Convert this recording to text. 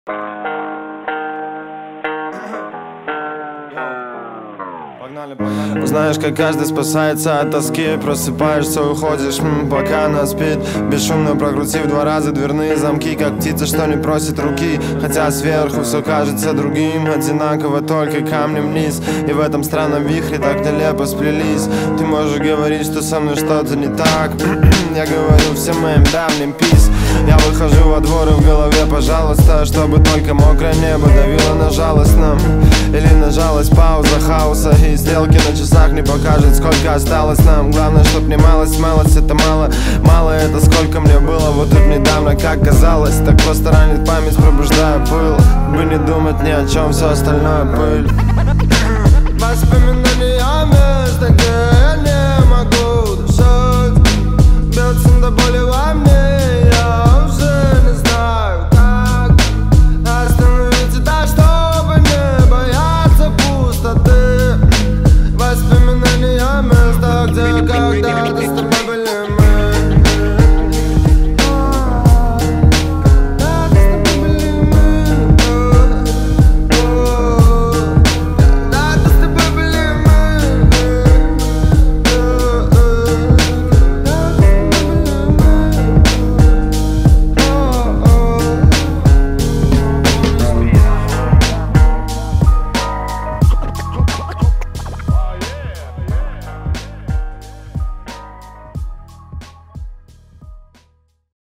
Знаешь, как каждый спасается от тоски. Просыпаешься, уходишь, пока она спит. Бесшумно прокрутив 2 раза дверные замки, как птица, что не просит руки. Хотя сверху все кажется другим, одинаково, только камнем вниз. И в этом странном вихре так нелепо сплелись. Ты можешь говорить, что со мной что-то не так. Я говорю всем моим давним пис. Я выхожу во двор и в голове, пожалуйста, чтобы только мокрое небо давило на жалостном. Или на жалость пауза хаоса, и стрелки на часах не покажет, сколько осталось нам. Главное, чтоб не малость, малость это мало. Мало это сколько мне было вот тут недавно, как казалось. Так просто ранит память, пробуждая пыл. Бы не думать ни о чем, все остальное пыль. Воспоминаниями,